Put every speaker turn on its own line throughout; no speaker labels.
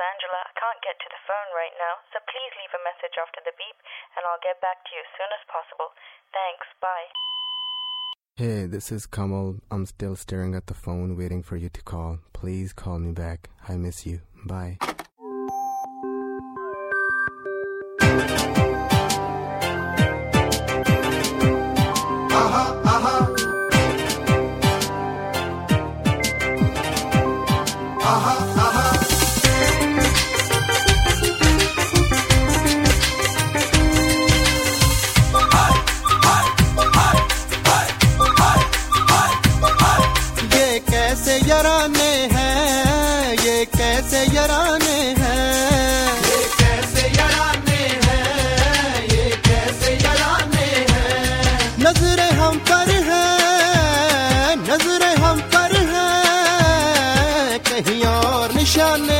Angela. I can't get to the phone right now, so please leave a message after the beep, and I'll get back to you as soon as possible. Thanks, bye.
Hey, this is Kamal. I'm still staring at the phone waiting for you to call. Please call me back. I miss you. Bye.
यराने हैं ये कैसे यराने हैं ये कैसे यराने हैं ये कैसे यराने हैं नजरें हम पर हैं नजरें हम पर हैं कहीं और निशाने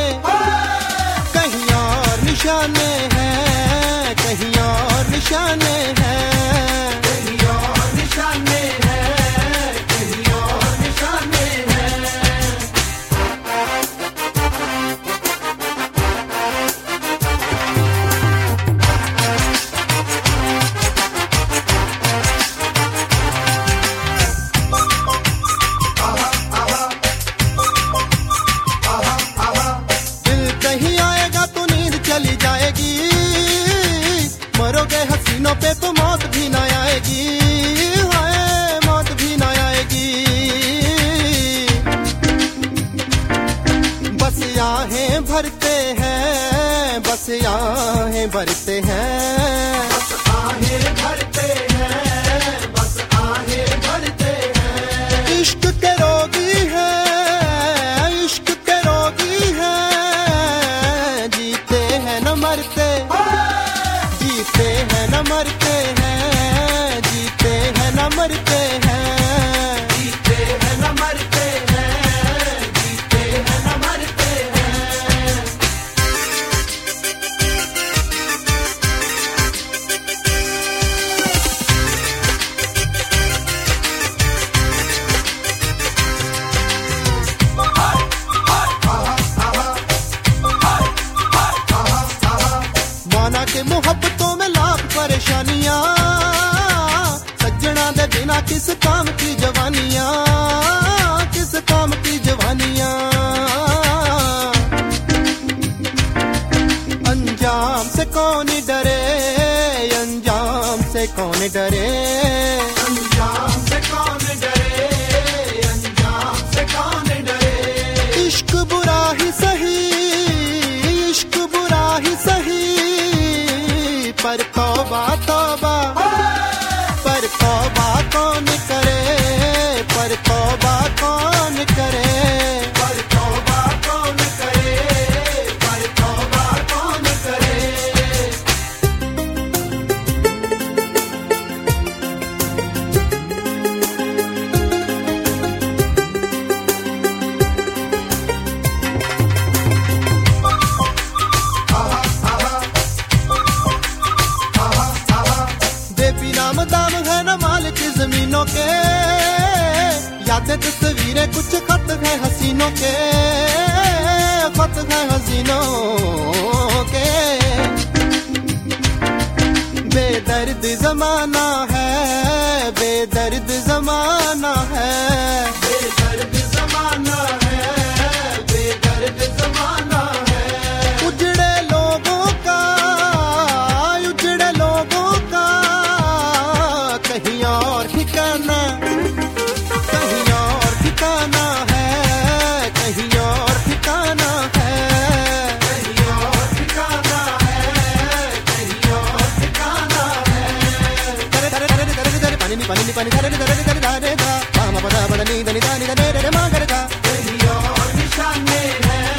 हैं कहीं और निशाने हैं कहीं और निशाने हैं कहीं और निशाने मरोगे हसीनों पे तो मौत भी ना आएगी हाय मौत भी ना आएगी बस आहें भरते हैं बस आहें भरते हैं बस आहें भरते हैं बस आहें भरते हैं इश्क के रोगी है इश्क के रोगी है जीते हैं न मरते जीते हैं न मरते हैं जीते हैं न मरते हैं जीते हैं न मरते हैं जीते हैं न मरते हैं माना के मोहब्बतों में लाख परेशानियां सज्जना दे बिना किस काम की जवानियां किस काम की जवानियां अंजाम से कौन डरे अंजाम से कौन डरे अंजाम से कौन डरे अंजाम से कौन डरे इश्क बुरा ही सही इश्क बुरा ही सही पर तौबा तौबा कौन करे पर तौबा कौन करे पर तौबा कौन करे पर तौबा कौन करे नाम दाम है न मालिक जमीनों के यादें तस्वीरें कुछ खत है हसीनों के खत है हसीनों के बेदर्द जमाना है बेदर्द जमाना है बेदर्द जमाना है बेदर्द जमाना है उजड़े लोगों का कहीं और ठिकाना है कहीं और ठिकाना है कहीं और ठिकाना है कहीं और ठिकाना है करे करे करे करे करे पानी पानी पानी करे करे करे करे दा मामा बड़ा बड़ा नी दा नी दा नी दा रे रे मा करे दा कहीं और निशाने है